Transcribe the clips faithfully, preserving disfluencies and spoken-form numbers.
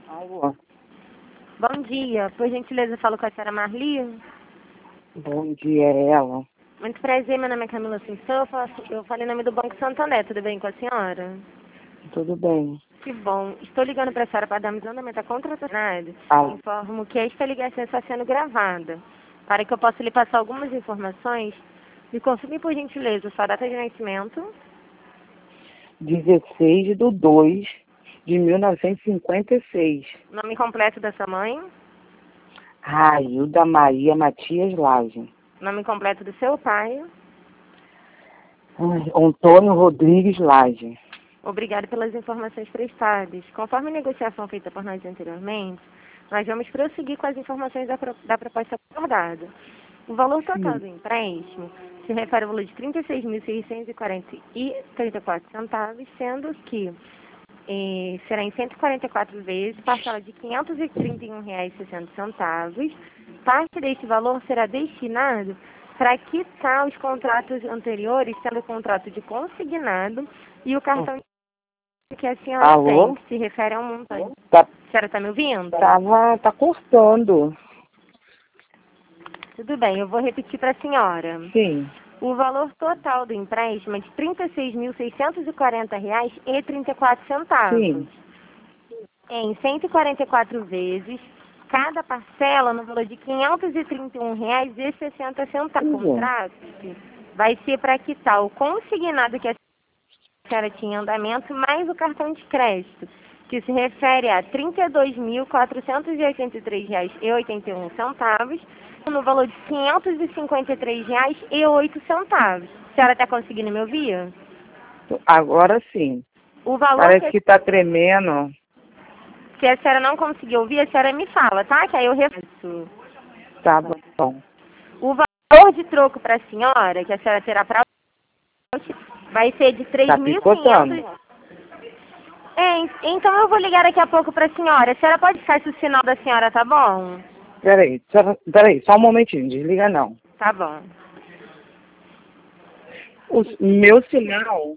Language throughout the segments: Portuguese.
Alô. Bom dia. Por gentileza, eu falo com a senhora Marli. Bom dia, ela. Muito prazer, meu nome é Camila Assunção. Eu, faço, eu falei em nome do Banco Santander. Tudo bem com a senhora? Tudo bem. Que bom. Estou ligando para a senhora para darmos andamento à contratação. Ah. Informo que esta ligação está sendo gravada. Para que eu possa lhe passar algumas informações, me confirme, por gentileza, sua data de nascimento. dezesseis de dois de mil novecentos e cinquenta e seis. Nome completo da sua mãe. Railda Maria Matias Laje. Nome completo do seu pai. Ai, Antônio Rodrigues Laje. Obrigado pelas informações prestadas. Conforme a negociação feita por nós anteriormente, nós vamos prosseguir com as informações da, pro, da proposta acordada. O valor total do empréstimo se refere ao valor de trinta e seis mil seiscentos e quarenta e trinta e quatro centavos, sendo que eh, será em cento e quarenta e quatro vezes, parcela de quinhentos e trinta e um reais e sessenta centavos. Parte deste valor será destinado para quitar os contratos anteriores, sendo o contrato de consignado e o cartão que a senhora Alô? tem, que se refere a um montante. Tá, A senhora está me ouvindo? tava, tá cortando. Tudo bem, eu vou repetir para a senhora. Sim. O valor total do empréstimo é de trinta e seis mil seiscentos e quarenta reais e trinta e quatro centavos. Sim. Em cento e quarenta e quatro vezes, cada parcela no valor de quinhentos e trinta e um reais e sessenta centavos. O Uhum. contrato vai ser para quitar o consignado que a senhora tinha em andamento, mais o cartão de crédito, que se refere a trinta e dois mil quatrocentos e oitenta e três reais e oitenta e um centavos, no valor de quinhentos e cinquenta e três reais e oito centavos. A senhora está conseguindo me ouvir? Agora sim. O valor Parece que, que tá tremendo. se a senhora não conseguir ouvir, a senhora me fala, tá? Que aí eu reforço. Tá bom. O valor de troco para a senhora, que a senhora terá para vai ser de três Tá mil e picotando. quinhentos. É, então eu vou ligar daqui a pouco para a senhora. A senhora pode ficar se o sinal da senhora tá bom? Peraí, só, peraí, só um momentinho, desliga não. Tá bom. O meu sinal...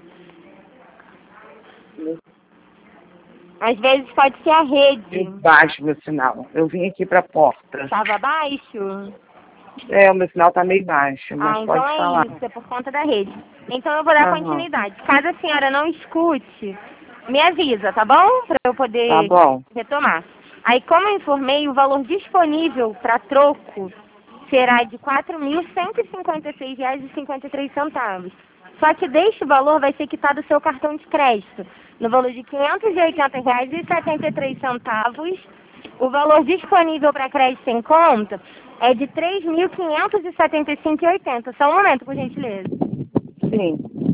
Às vezes pode ser a rede. Baixo meu sinal. Eu vim aqui pra porta. Estava baixo? É, o meu sinal tá meio baixo, mas Ah, então pode é falar. isso, é por conta da rede. Então eu vou dar Aham. continuidade. Caso a senhora não escute, me avisa, tá bom? Para eu Tá poder bom. retomar. Aí, como eu informei, o valor disponível para troco será de quatro mil cento e cinquenta e seis reais e cinquenta e três centavos. Só que deste valor vai ser quitado o seu cartão de crédito, no valor de quinhentos e oitenta reais e setenta e três centavos. O valor disponível para crédito em conta é de três mil quinhentos e setenta e cinco reais e oitenta centavos. Só um momento, por gentileza. Sim.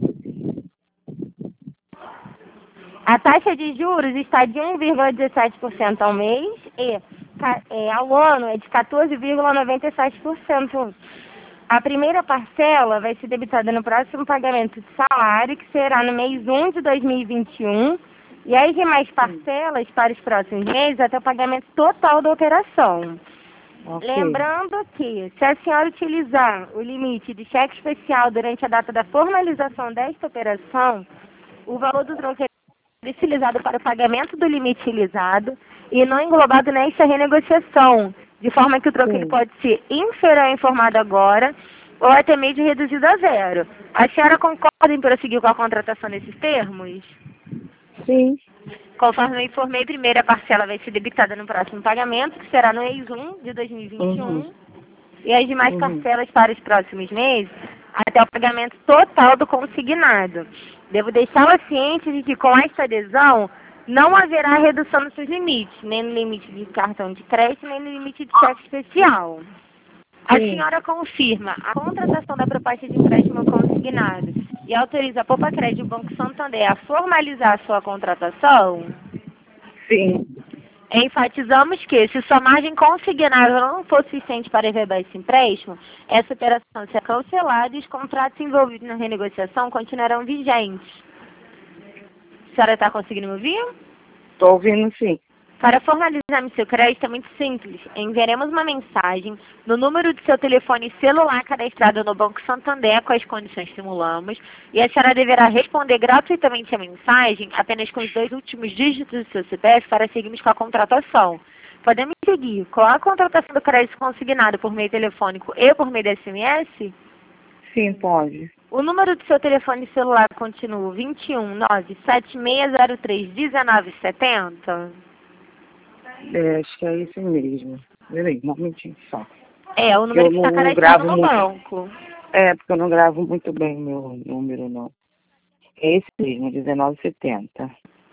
A taxa de juros está de um vírgula dezessete por cento ao mês e é, ao ano é de quatorze vírgula noventa e sete por cento. A primeira parcela vai ser debitada no próximo pagamento de salário, que será no mês um de dois mil e vinte e um, e as demais parcelas para os próximos meses até o pagamento total da operação. Okay. Lembrando que, se a senhora utilizar o limite de cheque especial durante a data da formalização desta operação, o valor do troco é utilizado para o pagamento do limite utilizado e não englobado nesta renegociação, de forma que o troco ele pode ser inferior ao informado agora ou até mesmo reduzido a zero. A senhora concorda em prosseguir com a contratação nesses termos? Sim. Conforme eu informei, a primeira parcela vai ser debitada no próximo pagamento, que será no mês um de dois mil e vinte e um, uhum. E as demais uhum. parcelas para os próximos meses, até o pagamento total do consignado. Devo deixá-la ciente de que com esta adesão, não haverá redução nos seus limites, nem no limite de cartão de crédito, nem no limite de cheque especial. A Sim. senhora confirma a contratação da proposta de empréstimo consignado e autoriza a Poupa Crédito e o Banco Santander a formalizar a sua contratação? Sim. Enfatizamos que, se sua margem consignada não for suficiente para reverber esse empréstimo, essa operação será cancelada e os contratos envolvidos na renegociação continuarão vigentes. A senhora está conseguindo me ouvir? Tô ouvindo sim. Para formalizarmos seu crédito é muito simples. Enviaremos uma mensagem no número de seu telefone celular cadastrado no Banco Santander com as condições que simulamos e a senhora deverá responder gratuitamente a mensagem apenas com os dois últimos dígitos do seu C P F para seguirmos com a contratação. Podemos seguir com a contratação do crédito consignado por meio telefônico e por meio de S M S? Sim, pode. O número do seu telefone celular continua vinte e um, nove sete seis zero três, dezenove setenta? É, acho que é esse mesmo. Peraí, um momentinho só. É, o número Eu que está não, não cadastrado gravo no muito. banco. É, porque eu não gravo muito bem meu número, não. É esse mesmo, dezenove setenta.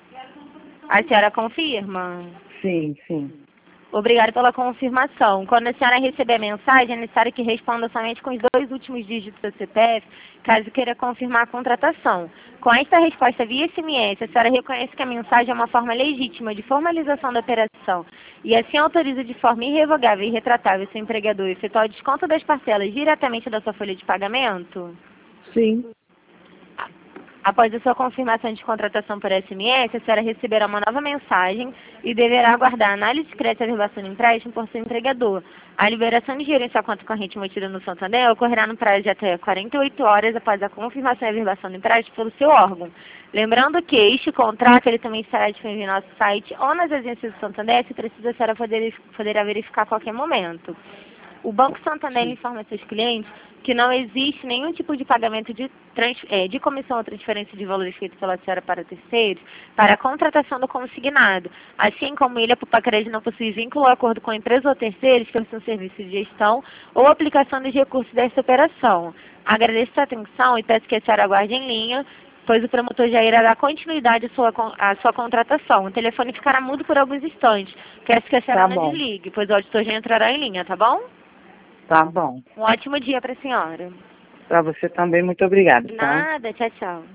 A senhora confirma? Sim, sim. Obrigada pela confirmação. Quando a senhora receber a mensagem, é necessário que responda somente com os dois últimos dígitos do C P F, caso queira confirmar a contratação. Com esta resposta via S M S, a senhora reconhece que a mensagem é uma forma legítima de formalização da operação e assim autoriza de forma irrevogável e retratável seu empregador a efetuar o desconto das parcelas diretamente da sua folha de pagamento? Sim. Após a sua confirmação de contratação por S M S, a senhora receberá uma nova mensagem e deverá aguardar a análise de crédito e averbação do empréstimo por seu empregador. A liberação de dinheiro em sua conta corrente mantida no Santander ocorrerá no prazo de até quarenta e oito horas após a confirmação e averbação do empréstimo pelo seu órgão. Lembrando que este contrato ele também estará disponível no nosso site ou nas agências do Santander, se precisa, a senhora poder, poderá verificar a qualquer momento. O Banco Santander informa seus clientes que não existe nenhum tipo de pagamento de, trans, é, de comissão ou transferência de valores feito pela senhora para terceiros para a contratação do consignado, assim como ele, a Pupacred, não possui vínculo ou acordo com a empresa ou terceiros que prestam serviço de gestão ou aplicação dos recursos desta operação. Agradeço a atenção e peço que a senhora aguarde em linha, pois o promotor já irá dar continuidade à sua, à sua contratação. O telefone ficará mudo por alguns instantes. Peço que a senhora Tá não bom. desligue, pois o auditor já entrará em linha, tá bom? Tá bom. Um ótimo dia para a senhora. Pra você também, muito obrigada, tá? Nada, tchau, tchau.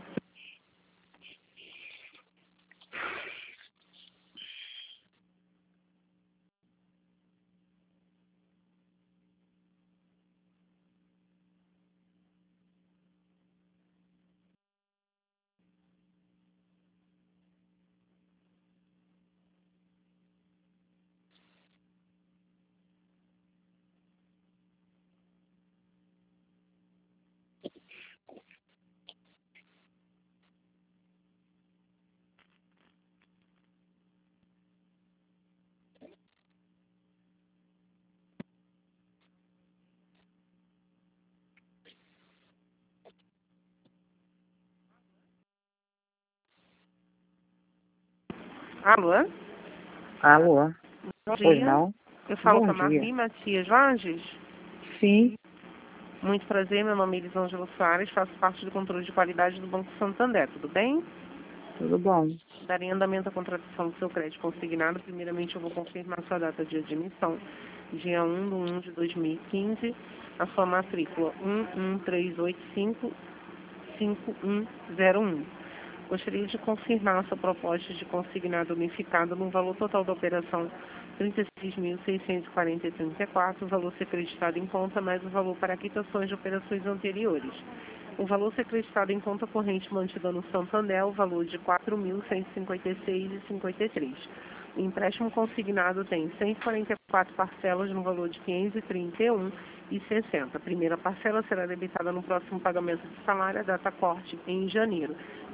Alô? Alô? Bom Pois dia. não? Eu falo Bom com a dia. Marli Matias Lages. Sim, Muito prazer, meu nome é Elisângela Soares, faço parte do controle de qualidade do Banco Santander, tudo bem? tudo bom. Darei andamento à contratação do seu crédito consignado. Primeiramente, eu vou confirmar sua data de admissão, dia um de um de dois mil e quinze, a sua matrícula um um três oito cinco cinco um zero um. Gostaria de confirmar a sua proposta de consignado unificado no valor total da operação trinta e seis mil seiscentos e quarenta e trinta e quatro, o valor ser acreditado em conta, mais o valor para quitações de operações anteriores. O valor ser acreditado em conta corrente mantida no Santander, o valor de quatro mil cento e cinquenta e seis reais e cinquenta e três centavos. O empréstimo consignado tem cento e quarenta e quatro parcelas no valor de quinhentos e trinta e um reais e sessenta centavos. A primeira parcela será debitada no próximo pagamento de salário, a data corte em janeiro.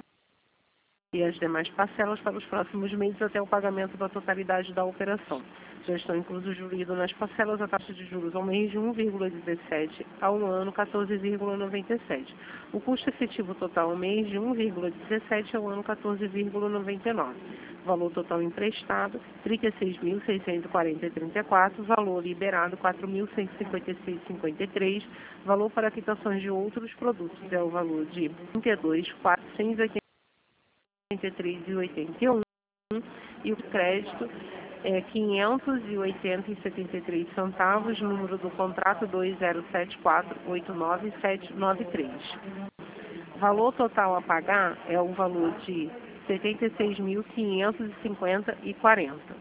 E as demais parcelas para os próximos meses até o pagamento da totalidade da operação. Já estão inclusos juros nas parcelas a taxa de juros ao mês de um vírgula dezessete, ao ano quatorze vírgula noventa e sete. O custo efetivo total ao mês de um vírgula dezessete, ao ano quatorze vírgula noventa e nove. Valor total emprestado trinta e seis mil seiscentos e quarenta e trinta e quatro, valor liberado quatro mil cento e cinquenta e seis reais e cinquenta e três, valor para quitações de outros produtos é o valor de trinta e dois mil quatrocentos e oitenta e três reais e oitenta e um e o crédito é quinhentos e oitenta reais e setenta e três centavos, número do contrato dois zero sete quatro oito nove sete nove três. Valor total a pagar é o valor de setenta e seis mil quinhentos e cinquenta reais e quarenta centavos.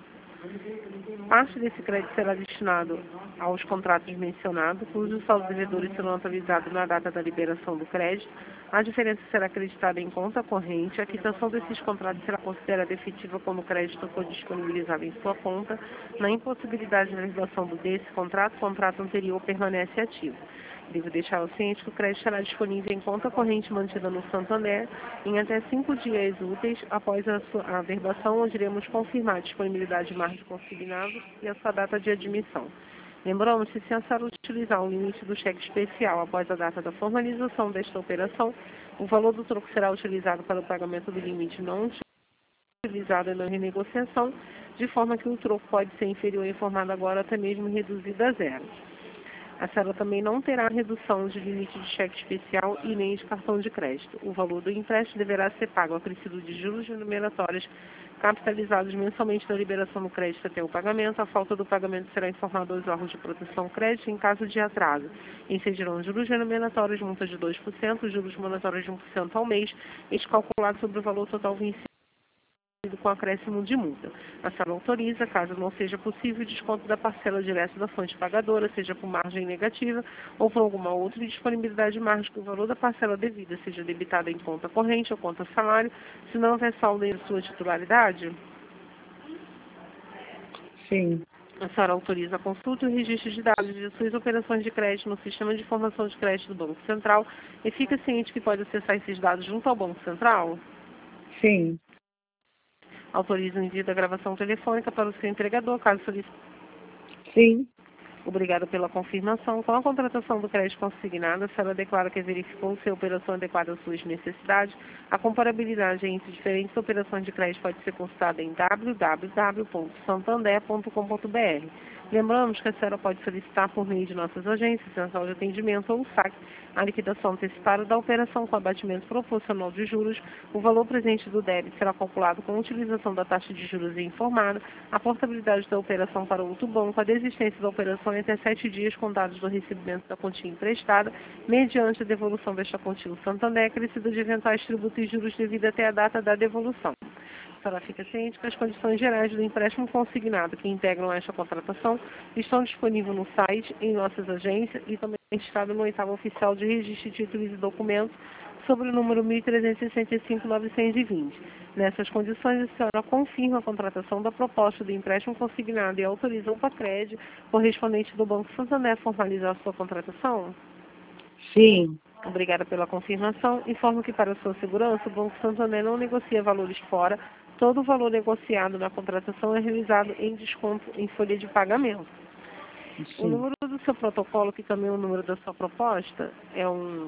Parte desse crédito será destinado aos contratos mencionados, cujos saldos devedores serão atualizados na data da liberação do crédito. A diferença será acreditada em conta corrente. A quitação desses contratos será considerada efetiva quando o crédito for disponibilizado em sua conta. Na impossibilidade de realização desse contrato, o contrato anterior permanece ativo. Devo deixar o ciente que o crédito estará disponível em conta corrente mantida no Santander em até cinco dias úteis após a sua a averbação, onde iremos confirmar a disponibilidade de margem consignado e a sua data de admissão. Lembramos que, se a senhora utilizar o limite do cheque especial após a data da formalização desta operação, o valor do troco será utilizado para o pagamento do limite não utilizado na renegociação, de forma que o troco pode ser inferior em forma agora até mesmo reduzido a zero. A senhora também não terá redução de limite de cheque especial e nem de cartão de crédito. O valor do empréstimo deverá ser pago acrescido de juros remuneratórios capitalizados mensalmente na liberação do crédito até o pagamento. A falta do pagamento será informada aos órgãos de proteção crédito em caso de atraso. Incidirão juros remuneratórios, multa de dois por cento, juros moratórios de um por cento ao mês, este calculado sobre o valor total vencido com acréscimo de multa. A senhora autoriza, caso não seja possível, o desconto da parcela direta da fonte pagadora, seja por margem negativa ou por alguma outra disponibilidade de margem, que o valor da parcela devida seja debitado em conta corrente ou conta salário, se não houver saldo em sua titularidade? Sim. A senhora autoriza a consulta e o registro de dados de suas operações de crédito no Sistema de Informação de Crédito do Banco Central e fica ciente que pode acessar esses dados junto ao Banco Central? Sim. Autoriza o envio da gravação telefônica para o seu entregador, caso solicite. Sim. Obrigada pela confirmação. Com a contratação do crédito consignado, a senhora declara que verificou se a operação é adequada às suas necessidades. A comparabilidade entre diferentes operações de crédito pode ser consultada em w w w ponto santander ponto com ponto b r. Lembramos que a senhora pode solicitar por meio de nossas agências, central de atendimento ou saque, a liquidação antecipada da operação com abatimento proporcional de juros. O valor presente do débito será calculado com a utilização da taxa de juros informada, a portabilidade da operação para outro banco, a desistência da operação em até sete dias contados do recebimento da quantia emprestada, mediante a devolução desta quantia ao Santander, acrescida de eventuais tributos e juros devido até a data da devolução. A senhora fica ciente que as condições gerais do empréstimo consignado que integram esta contratação estão disponíveis no site, em nossas agências e também registrado no oitavo oficial de registro de títulos e documentos sobre o número mil trezentos e sessenta e cinco, novecentos e vinte. Nessas condições, a senhora confirma a contratação da proposta do empréstimo consignado e autoriza o PACRED, correspondente do Banco Santander, a formalizar a sua contratação? Sim. Obrigada pela confirmação. Informo que, para sua segurança, o Banco Santander não negocia valores fora. Todo o valor negociado na contratação é realizado em desconto em folha de pagamento. Sim. O número do seu protocolo, que também é o número da sua proposta, é um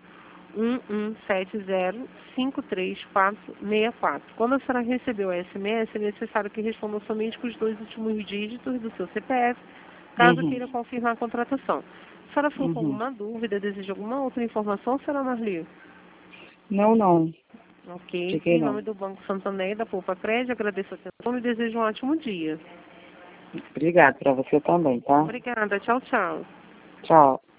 um um sete zero cinco três quatro seis quatro. Quando a senhora recebeu a S M S, é necessário que responda somente com os dois últimos dígitos do seu C P F, caso Uhum. queira confirmar a contratação. A senhora ficou com Uhum. alguma dúvida, deseja alguma outra informação, senhora Marli? Não, não. Ok. Fiquei Em não. nome do Banco Santander e da Poupa Crédito, agradeço a atenção e desejo um ótimo dia. Obrigada para você também, tá? Obrigada. Tchau, tchau. Tchau.